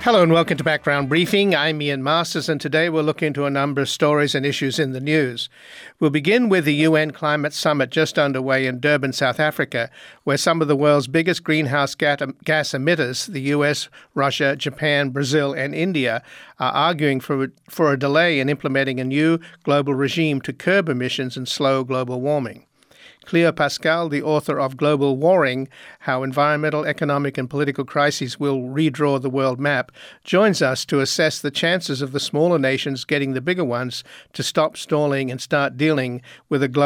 Hello and welcome to Background Briefing. I'm Ian Masters, and today we'll look into a number of stories and issues in the news. We'll begin with the UN Climate Summit just underway in Durban, South Africa, where some of the world's biggest greenhouse gas emitters, the US, Russia, Japan, Brazil, and India, are arguing for a delay in implementing a new global regime to curb emissions and slow global warming. Cleo Pascal, the author of Global Warring, How Environmental, Economic and Political Crises Will Redraw the World Map, joins us to assess the chances of the smaller nations getting the bigger ones to stop stalling and start dealing with a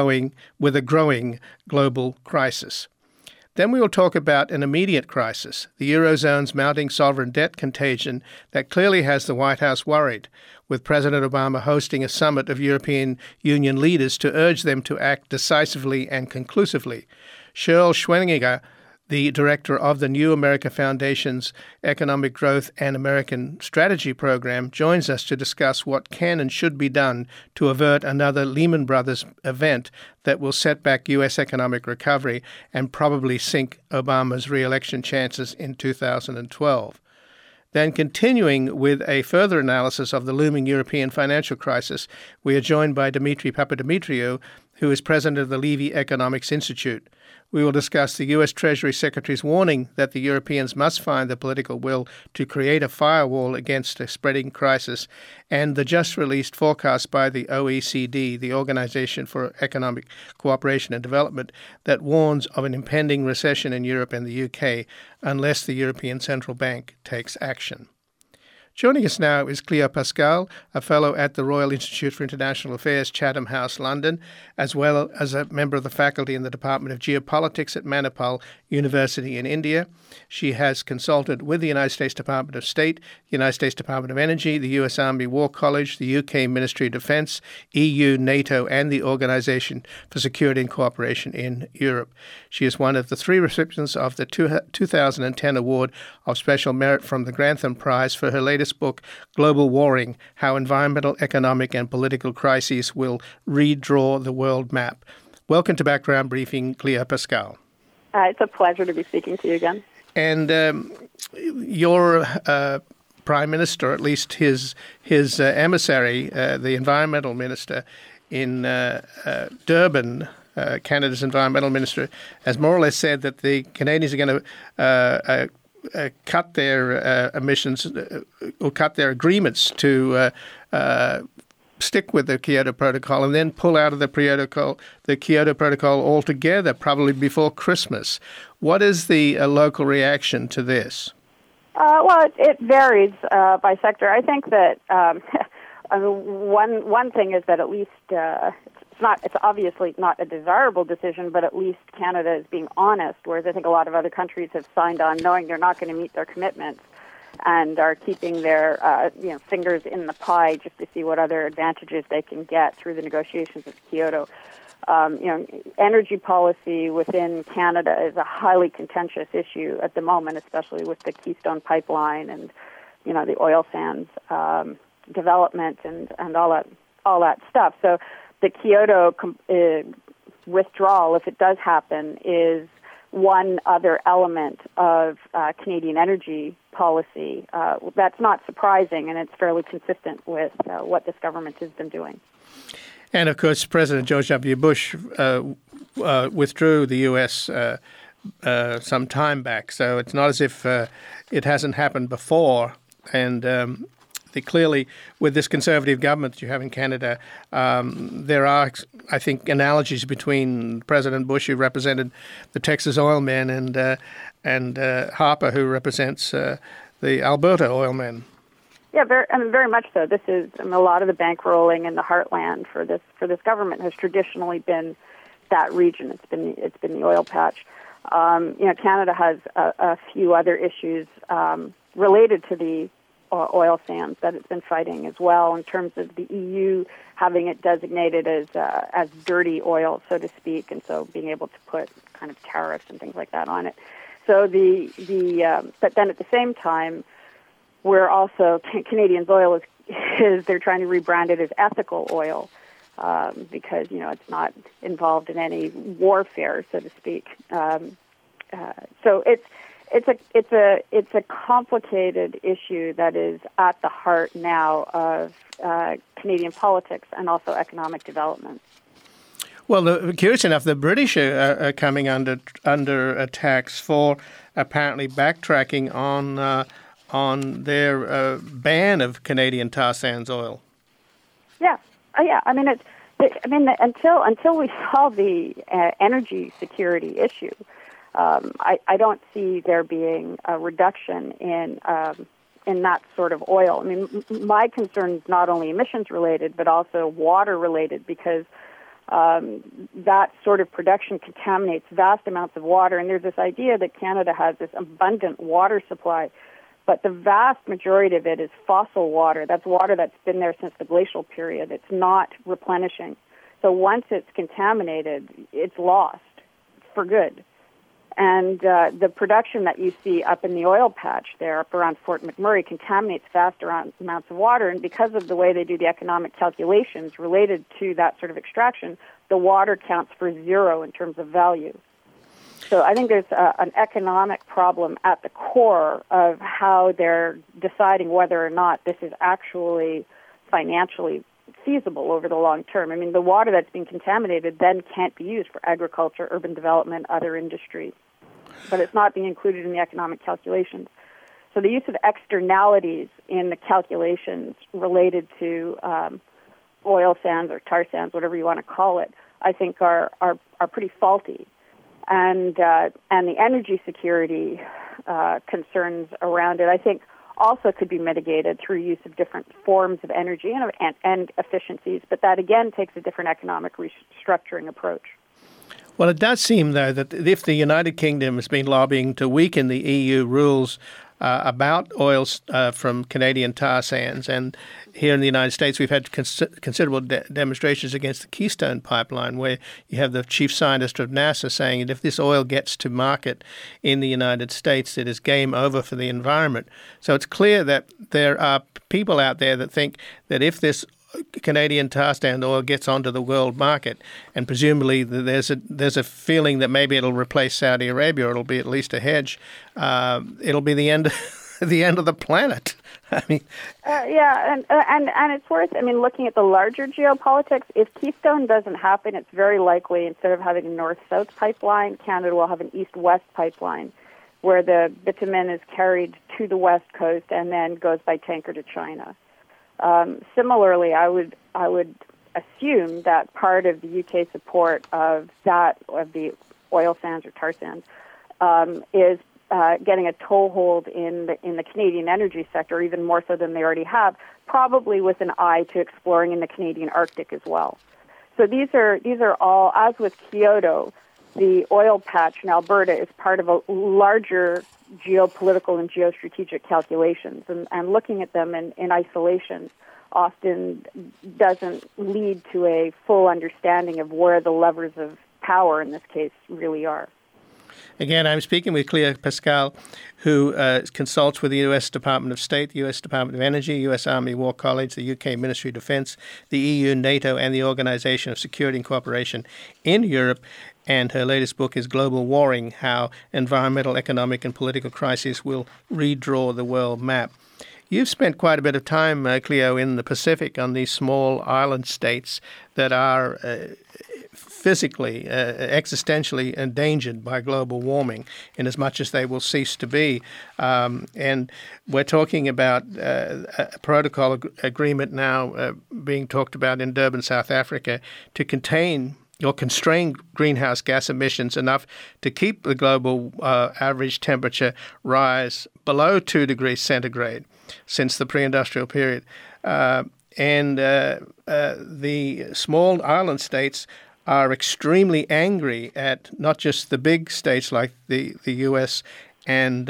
growing global crisis. Then we will talk about an immediate crisis, the Eurozone's mounting sovereign debt contagion that clearly has the White House worried, with President Obama hosting a summit of European Union leaders to urge them to act decisively and conclusively. Sheryl Schwenninger, the director of the New America Foundation's Economic Growth and American Strategy program, joins us to discuss what can and should be done to avert another Lehman Brothers event that will set back U.S. economic recovery and probably sink Obama's re-election chances in 2012. Then, continuing with a further analysis of the looming European financial crisis, we are joined by Dimitri Papadimitriou, who is president of the Levy Economics Institute. We will discuss the U.S. Treasury Secretary's warning that the Europeans must find the political will to create a firewall against a spreading crisis, and the just-released forecast by the OECD, the Organization for Economic Cooperation and Development, that warns of an impending recession in Europe and the UK unless the European Central Bank takes action. Joining us now is Cleo Pascal, a fellow at the Royal Institute for International Affairs, Chatham House, London, as well as a member of the faculty in the Department of Geopolitics at Manipal University in India. She has consulted with the United States Department of State, the United States Department of Energy, the U.S. Army War College, the UK Ministry of Defence, EU, NATO, and the Organisation for Security and Cooperation in Europe. She is one of the three recipients of the 2010 Award of Special Merit from the Grantham Prize for her latest book, Global Warring, How Environmental, Economic and Political Crises Will Redraw the World Map. Welcome to Background Briefing, Cleo Pascal. It's a pleasure to be speaking to you again. And your Prime Minister, at least his emissary, the Environmental Minister in Durban, Canada's Environmental Minister, has more or less said that the Canadians are going to cut their emissions or cut their agreements to stick with the Kyoto Protocol and then pull out of the Kyoto Protocol altogether, probably before Christmas. What is the local reaction to this? Well, it varies by sector. I think that one thing is that at least it's obviously not a desirable decision, but at least Canada is being honest, whereas I think a lot of other countries have signed on knowing they're not going to meet their commitments and are keeping their fingers in the pie just to see what other advantages they can get through the negotiations of Kyoto. Energy policy within Canada is a highly contentious issue at the moment, especially with the Keystone Pipeline and the oil sands development and all that stuff. So the Kyoto withdrawal, if it does happen, is one other element of Canadian energy policy. That's not surprising, and it's fairly consistent with what this government has been doing. And, of course, President George W. Bush withdrew the U.S. Some time back, so it's not as if it hasn't happened before. And clearly, with this conservative government that you have in Canada, there are, I think, analogies between President Bush, who represented the Texas oil men, and Harper, who represents the Alberta oil men. Yeah, very much so. This is a lot of the bankrolling in the heartland for this government has traditionally been that region. It's been the oil patch. Canada has a few other issues related to the oil sands that it's been fighting as well, in terms of the EU having it designated as dirty oil, so to speak, and so being able to put kind of tariffs and things like that on it. So but then at the same time, we're also Canadian oil is they're trying to rebrand it as ethical oil because it's not involved in any warfare, so to speak. So it's a complicated issue that is at the heart now of Canadian politics and also economic development. Well, curious enough, the British are coming under attacks for apparently backtracking on their ban of Canadian tar sands oil. Yeah, yeah. I mean, until we solve the energy security issue, I don't see there being a reduction in that sort of oil. I mean, my concern is not only emissions related but also water related, because that sort of production contaminates vast amounts of water. And there's this idea that Canada has this abundant water supply, but the vast majority of it is fossil water. That's water that's been there since the glacial period. It's not replenishing. So once it's contaminated, it's lost for good. And the production that you see up in the oil patch there, up around Fort McMurray, contaminates vast amounts of water. And because of the way they do the economic calculations related to that sort of extraction, the water counts for zero in terms of value. So I think there's an economic problem at the core of how they're deciding whether or not this is actually financially feasible over the long term. I mean, the water that's been contaminated then can't be used for agriculture, urban development, other industries. But it's not being included in the economic calculations. So the use of externalities in the calculations related to oil sands or tar sands, whatever you want to call it, I think are pretty faulty. And the energy security concerns around it, I think, also could be mitigated through use of different forms of energy and efficiencies, but that again takes a different economic restructuring approach. Well, it does seem, though, that if the United Kingdom has been lobbying to weaken the EU rules about oils from Canadian tar sands, and here in the United States we've had considerable demonstrations against the Keystone Pipeline, where you have the chief scientist of NASA saying that if this oil gets to market in the United States, it is game over for the environment. So it's clear that there are people out there that think that if this Canadian tar sand oil gets onto the world market, and presumably there's a feeling that maybe it'll replace Saudi Arabia, or it'll be at least a hedge. It'll be the end of the planet. I mean, and it's worth. I mean, looking at the larger geopolitics, if Keystone doesn't happen, it's very likely instead of having a north-south pipeline, Canada will have an east-west pipeline, where the bitumen is carried to the west coast and then goes by tanker to China. Similarly, I would assume that part of the UK support of the oil sands or tar sands is getting a toehold in the Canadian energy sector, even more so than they already have, probably with an eye to exploring in the Canadian Arctic as well. So these are all, as with Kyoto, the oil patch in Alberta is part of a larger geopolitical and geostrategic calculations, and looking at them in isolation often doesn't lead to a full understanding of where the levers of power in this case really are. Again, I'm speaking with Clea Pascal, who consults with the U.S. Department of State, the U.S. Department of Energy, U.S. Army War College, the U.K. Ministry of Defense, the EU, NATO, and the Organization of Security and Cooperation in Europe. And her latest book is Global Warring: How Environmental, Economic, and Political Crises Will Redraw the World Map. You've spent quite a bit of time, Cleo, in the Pacific on these small island states that are physically, existentially endangered by global warming, in as much as they will cease to be. And we're talking about a protocol agreement now being talked about in Durban, South Africa, to contain or constrain greenhouse gas emissions enough to keep the global average temperature rise below 2 degrees centigrade since the pre-industrial period. And the small island states are extremely angry at not just the big states like the U.S. and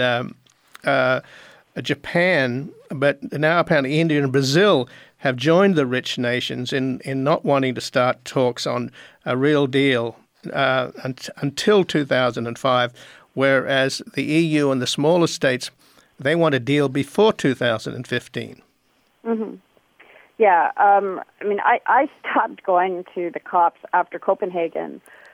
Japan, but now apparently India and Brazil have joined the rich nations in not wanting to start talks on a real deal until 2005, whereas the EU and the smaller states, they want a deal before 2015. Mm-hmm. Yeah, I mean, I stopped going to the COPs after Copenhagen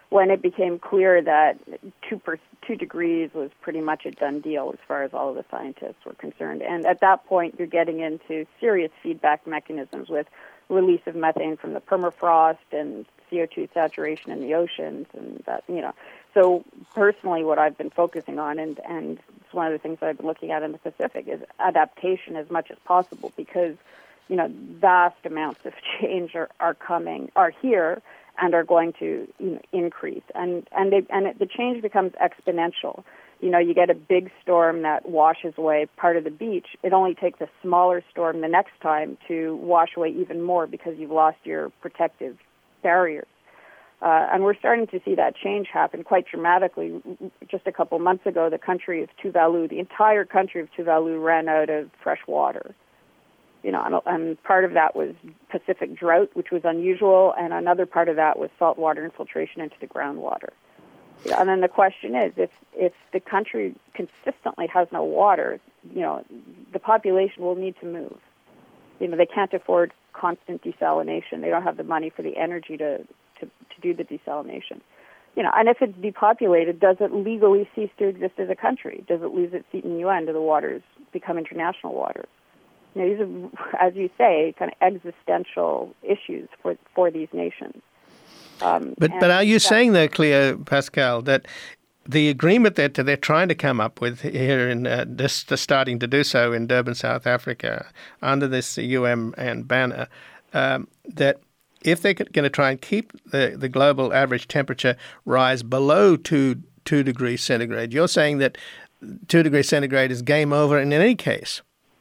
when it became clear that 2 degrees was pretty much a done deal as far as all of the scientists were concerned. And at that point, you're getting into serious feedback mechanisms with release of methane from the permafrost and CO2 saturation in the oceans, and that, So personally, what I've been focusing on, and it's one of the things that I've been looking at in the Pacific, is adaptation as much as possible, because vast amounts of change are here and are going to increase, and the change becomes exponential. You get a big storm that washes away part of the beach. It only takes a smaller storm the next time to wash away even more because you've lost your protective barriers. And we're starting to see that change happen quite dramatically. Just a couple months ago, the entire country of Tuvalu ran out of fresh water. And part of that was Pacific drought, which was unusual, and another part of that was saltwater infiltration into the groundwater. And then the question is, if the country consistently has no water, the population will need to move. They can't afford constant desalination. They don't have the money for the energy to do the desalination. And if it's depopulated, does it legally cease to exist as a country? Does it lose its seat in the UN? Do the waters become international waters? These are, as you say, kind of existential issues for these nations. But are you saying, though, Cleo Pascal, that the agreement that they're trying to come up with here in just starting to do so in Durban, South Africa, under this UN banner, that if they're going to try and keep the global average temperature rise below 2 degrees centigrade, you're saying that 2 degrees centigrade is game over in any case?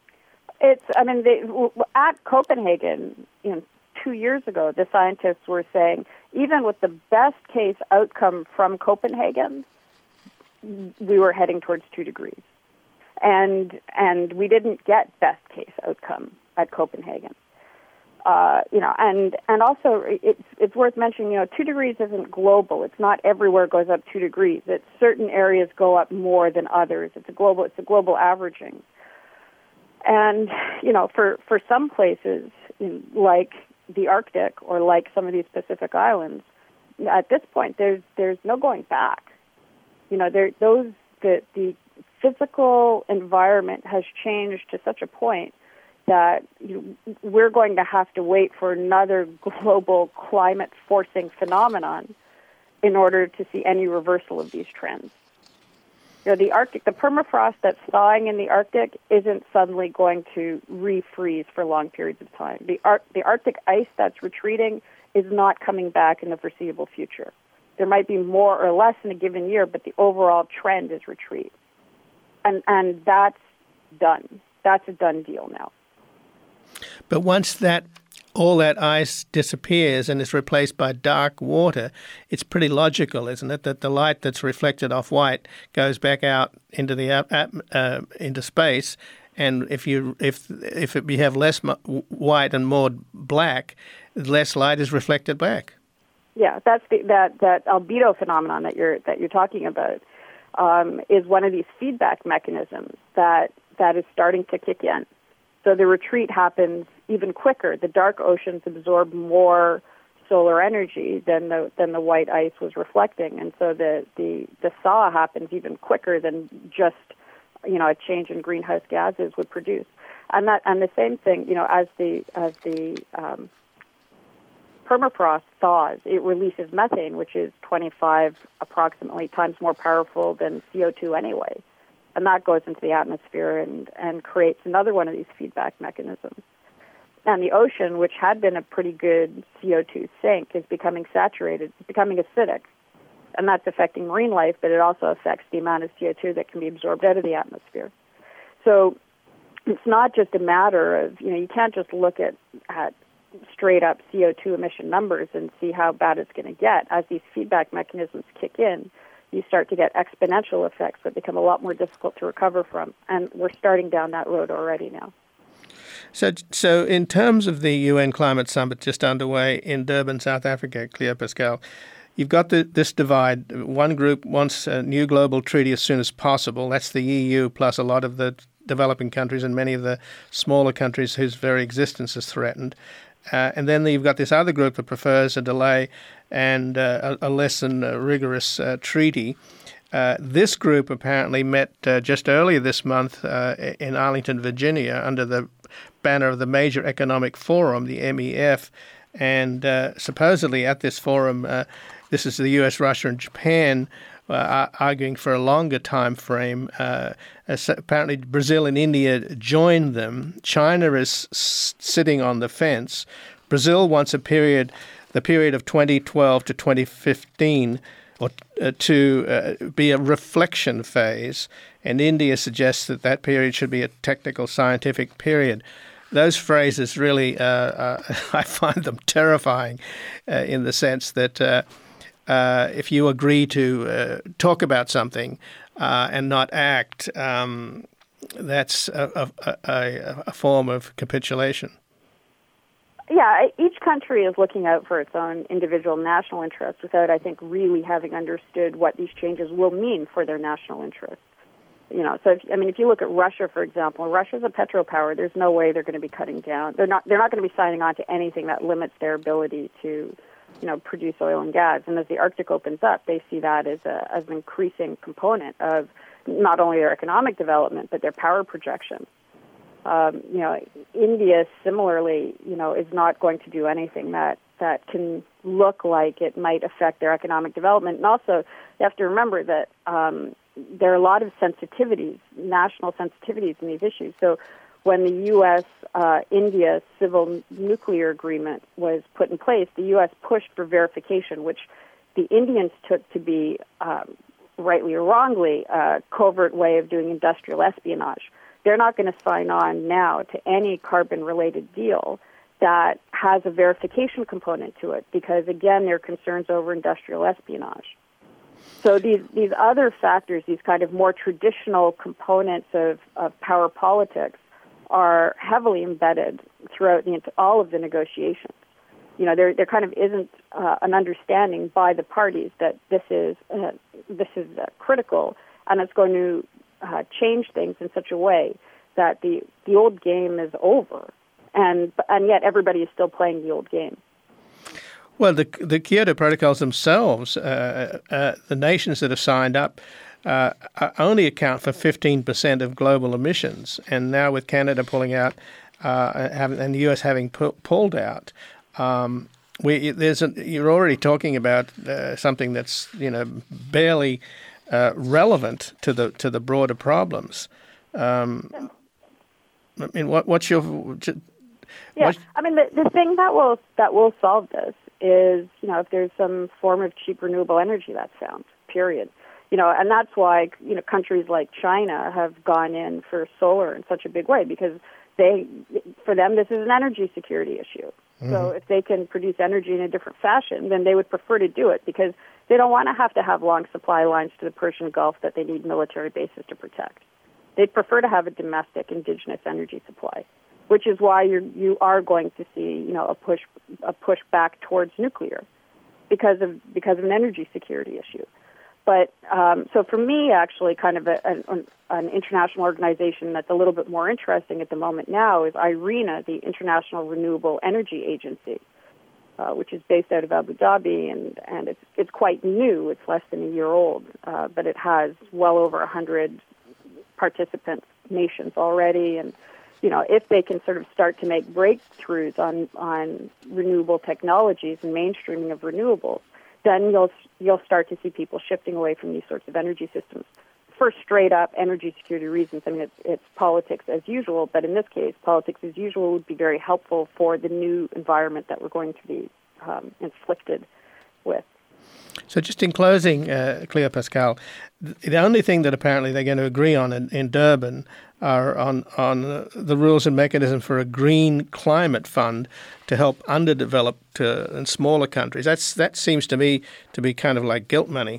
At Copenhagen, 2 years ago, the scientists were saying, even with the best case outcome from Copenhagen, we were heading towards 2 degrees. And we didn't get best case outcome at Copenhagen. And also it's worth mentioning, 2 degrees isn't global. It's not everywhere goes up 2 degrees. It's certain areas go up more than others. It's a global averaging. And, for some places, like the Arctic or like some of these Pacific islands, at this point, there's no going back. The physical environment has changed to such a point that we're going to have to wait for another global climate-forcing phenomenon in order to see any reversal of these trends. The Arctic, the permafrost that's thawing in the Arctic isn't suddenly going to refreeze for long periods of time. The Arctic ice that's retreating is not coming back in the foreseeable future. There might be more or less in a given year, but the overall trend is retreat. And that's done. That's a done deal now. But once all that ice disappears and is replaced by dark water, it's pretty logical, isn't it, that the light that's reflected off white goes back out into into space, and if you have less white and more black, less light is reflected back. Yeah, that's that albedo phenomenon that you're talking about is one of these feedback mechanisms that is starting to kick in. So the retreat happens even quicker. The dark oceans absorb more solar energy than the white ice was reflecting, and so the thaw happens even quicker than just a change in greenhouse gases would produce. And the same thing, as the permafrost thaws, it releases methane, which is 25 approximately times more powerful than CO2 anyway. And that goes into the atmosphere and creates another one of these feedback mechanisms. And the ocean, which had been a pretty good CO2 sink, is becoming saturated. It's becoming acidic. And that's affecting marine life, but it also affects the amount of CO2 that can be absorbed out of the atmosphere. So it's not just a matter of, you can't just look at straight up CO2 emission numbers and see how bad it's going to get. As these feedback mechanisms kick in, you start to get exponential effects that become a lot more difficult to recover from. And we're starting down that road already now. So in terms of the UN Climate Summit just underway in Durban, South Africa, Cleo Pascal, you've got this divide. One group wants a new global treaty as soon as possible. That's the EU plus a lot of the developing countries and many of the smaller countries whose very existence is threatened. And then you've got this other group that prefers a delay and a less than rigorous treaty. This group apparently met just earlier this month in Arlington, Virginia, under the banner of the Major Economic Forum, the MEF, and supposedly at this forum, this is the U.S., Russia, and Japan arguing for a longer time frame. Apparently, Brazil and India joined them. China is sitting on the fence. Brazil wants the period of 2012 to 2015 to be a reflection phase, and India suggests that period should be a technical scientific period. Those phrases really, I find them terrifying in the sense that if you agree to talk about something and not act, that's a form of capitulation. Yeah, each country is looking out for its own individual national interests without, I think, really having understood what these changes will mean for their national interests. So if you look at Russia, for example, Russia's a petropower. There's no way they're going to be cutting down. They're not going to be signing on to anything that limits their ability to, produce oil and gas. And as the Arctic opens up, they see that as an increasing component of not only their economic development but their power projection. India similarly, is not going to do anything that can look like it might affect their economic development. And also, you have to remember that there are a lot of sensitivities, national sensitivities in these issues. So when the U.S.-India civil nuclear agreement was put in place, the U.S. pushed for verification, which the Indians took to be, rightly or wrongly, a covert way of doing industrial espionage. They're not going to sign on now to any carbon-related deal that has a verification component to it because, again, there are concerns over industrial espionage. So these other factors, these kind of more traditional components of power politics, are heavily embedded throughout all of the negotiations. There kind of isn't an understanding by the parties that this is critical, and it's going to change things in such a way that the old game is over, and yet everybody is still playing the old game. Well, the Kyoto Protocols themselves, the nations that have signed up, only account for 15% of global emissions, and now with Canada pulling out and the US having pulled out, you're already talking about something that's barely relevant to the broader problems. What's your? The thing that will solve this is if there's some form of cheap renewable energy that's found. Period. And that's why countries like China have gone in for solar in such a big way because for them this is an energy security issue. Mm-hmm. So if they can produce energy in a different fashion, then they would prefer to do it because they don't want to have long supply lines to the Persian Gulf that they need military bases to protect. They'd prefer to have a domestic indigenous energy supply, which is why you are going to see a push back towards nuclear because of an energy security issue. But so for me, actually, kind of an international organization that's a little bit more interesting at the moment now is IRENA, the International Renewable Energy Agency, which is based out of Abu Dhabi, and it's quite new. It's less than a year old, but it has well over 100 participant nations already. And if they can sort of start to make breakthroughs on renewable technologies and mainstreaming of renewables, then you'll start to see people shifting away from these sorts of energy systems for straight up energy security reasons. I mean, it's politics as usual, but in this case, politics as usual would be very helpful for the new environment that we're going to be inflicted with. So just in closing, Cleo Pascal, the only thing that apparently they're going to agree on in Durban are on the rules and mechanism for a green climate fund to help underdeveloped and smaller countries. That seems to me to be kind of like guilt money.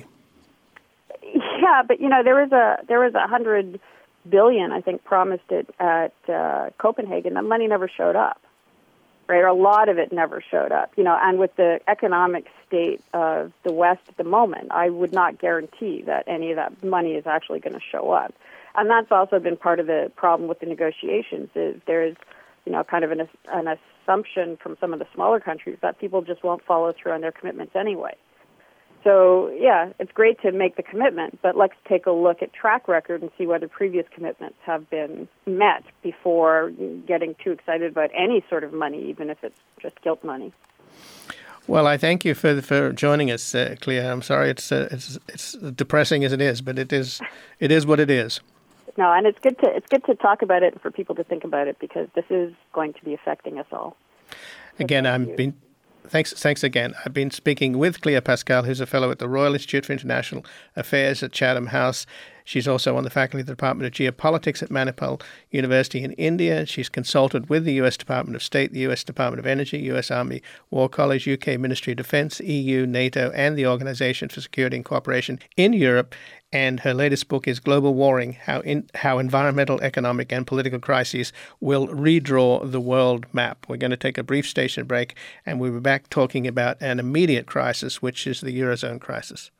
Yeah, but there was $100 billion, I think, promised at Copenhagen. That money never showed up. Right, or a lot of it never showed up. And with the economic state of the West at the moment, I would not guarantee that any of that money is actually going to show up. And that's also been part of the problem with the negotiations is there's, kind of an assumption from some of the smaller countries that people just won't follow through on their commitments anyway. So, yeah, it's great to make the commitment, but let's take a look at track record and see whether previous commitments have been met before getting too excited about any sort of money, even if it's just guilt money. Well, I thank you for joining us, Clea. I'm sorry it's depressing as it is, but it is what it is. No, and it's good to talk about it and for people to think about it, because this is going to be affecting us all. Again, Thanks again. I've been speaking with Clea Pascal, who's a fellow at the Royal Institute for International Affairs at Chatham House. She's also on the faculty of the Department of Geopolitics at Manipal University in India. She's consulted with the U.S. Department of State, the U.S. Department of Energy, U.S. Army War College, UK Ministry of Defense, EU, NATO, and the Organization for Security and Cooperation in Europe. And her latest book is Global Warring, How Environmental, Economic, and Political Crises Will Redraw the World Map. We're going to take a brief station break, and we'll be back talking about an immediate crisis, which is the Eurozone crisis.